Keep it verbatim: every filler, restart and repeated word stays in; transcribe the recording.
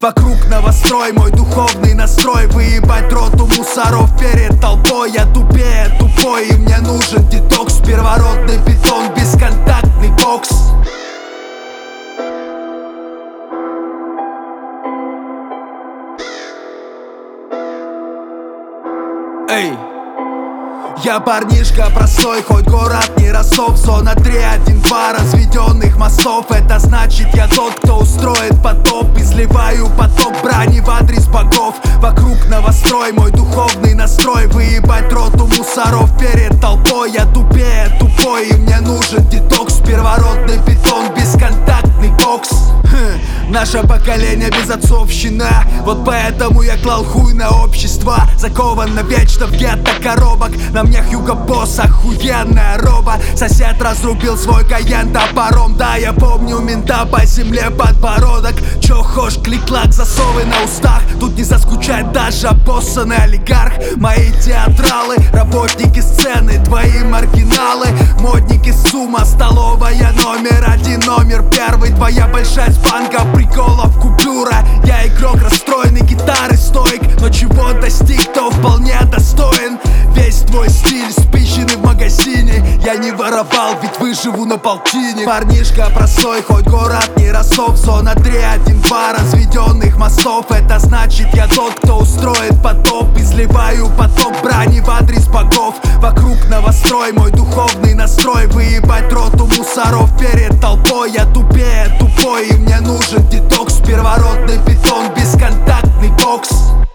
Вокруг новострой, мой духовный настрой выебать роту мусоров перед толпой. Я тупее тупой, и мне нужен детокс. Первородный бетон, бесконтактный бокс. Эй! Я парнишка простой, хоть город не Ростов. Зона три, один, два разведенных мостов. Это значит, я тот, кто устроит потоп. Изливаю поток брани в адрес богов. Вокруг новострой, мой духовный настрой выебать роту мусоров перед толпой. Я тупее тупой, и мне нужен детокс. Первородный бетон, бесконтактный бокс. Хм, наше поколение безотцовщина. Вот поэтому я клал хуй на общество. Закован навечно в гетто коробок. На мне Хьюго Босс, охуенная роба. Сосед разрубил свой Кайен топором. Да, я помню мента по земле подбородок. Чё хошь, клик-клак, засовы на устах. Тут не заскучать даже обоссанный олигарх. Мои театралы, работники сцены, твои маргиналы, модники сумма, столовая номер один, номер первый. Твоя большая банка приколов, купюра. Я игрок расстроенный, гитары стоик. Но чего достиг, то вполне достоин. Весь твой стиль спиченный в магазине. Я не воровал, ведь выживу на полтине. Парнишка простой, хоть город не Ростов. Зона три, один, два разведенных мостов. Это значит, я тот, кто устроит потоп. Изливаю поток брани в адрес богов. Вокруг новострой, мой духовный настрой выебать роту мусоров перед толпой. Я тупее тупой, и мне нужен детокс. Первородный бетон, бесконтактный бокс.